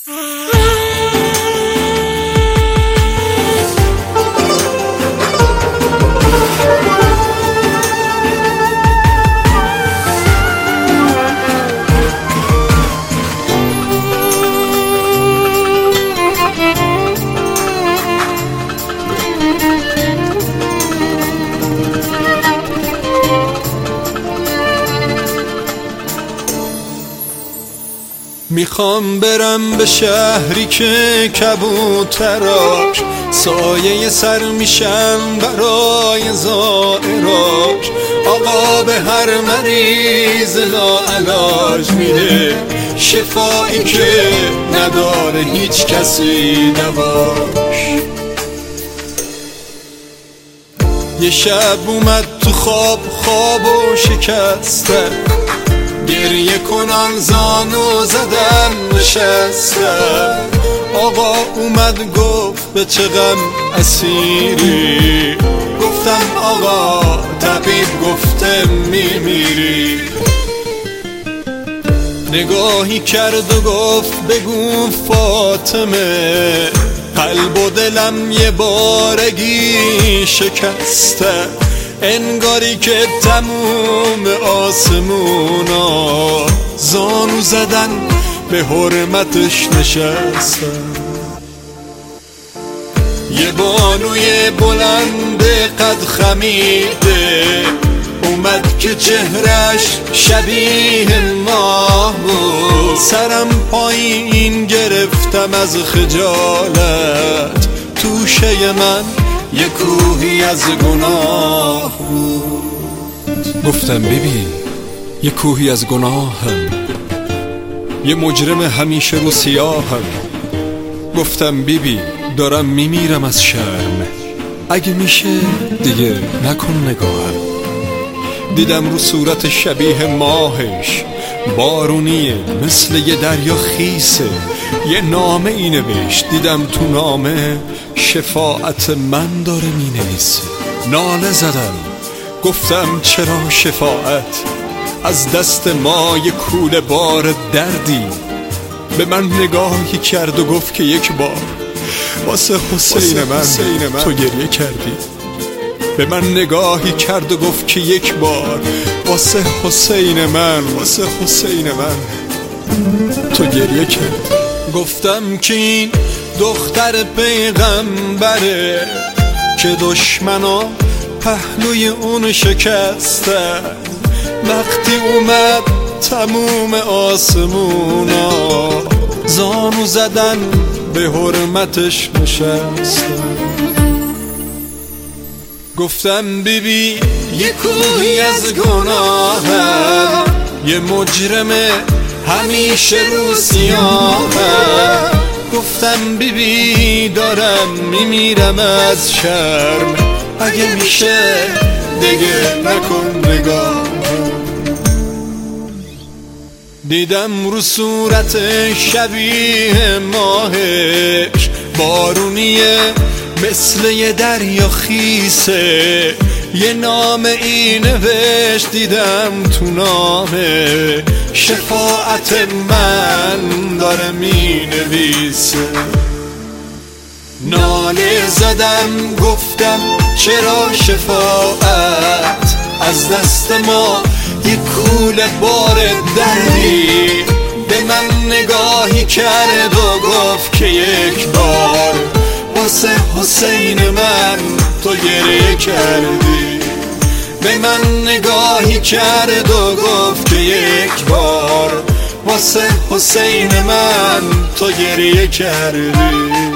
میخوام برم به شهری که کبوتراش سایه سر میشن برای زائراش. آقا به هر مریض لاعلاج میده شفایی که نداره هیچ کسی دواش. یه شب اومد تو خواب و شکسته، گریه کنان زانو زدن نشستم. آقا اومد گفت به چه غم اسیری، گفتم آقا طبیب گفته میمیری. نگاهی کرد و گفت بگو فاطمه، قلب و دلم یه بارگی شکسته. انگاری که تموم آسمونا زانو زدن به حرمتش نشستن. یه بانوی بلند قد خمیده اومد که چهرش شبیه ماه بود. سرم پایین گرفتم از خجالت، توشه من یه کوهی از گناه بود. گفتم بیبی یه کوهی از گناهم، یه مجرم همیشه رو سیاهم. گفتم بیبی دارم میمیرم از شرم، اگه میشه دیگه نکن نگاهم. دیدم رو صورت شبیه ماهش بارونیه مثل یه دریا خیسه. یه نامه ای نوشت، دیدم تو نامه شفاعت من داره می نویسه. ناله زدم گفتم چرا شفاعت از دست ما یه کوله بار دردی. به من نگاهی کرد و گفت که یک بار واسه حسین من تو گریه کردی. به من نگاهی کرد و گفت که یک بار واسه حسین من تو گریه کردی. گفتم که این دختر پیغمبره که دشمنا پهلوی اون شکستن. وقتی اومد تموم آسمونا زانو زدن به حرمتش نشستن. گفتم بیبی یه کوهی از گناهم، یه مجرم همیشه رو سیاهم. گفتم بیبی دارم میمیرم از شرم، اگه میشه دیگه نکن نگاهم. دیدم رو صورت شبیه ماهش بارونیه مثل یه دریا خیسه. یه نامه ای نوشت، دیدم تو نامه شفاعت من داره می نویسه. ناله زدم گفتم چرا شفاعت از دست ما یه کوله بار دردی. به من نگاهی کرد و گفت که یک بار واسه حسین من تو گریه کردی. به من نگاهی کرد و گفت که یک بار واسه حسین من تو گریه کردی.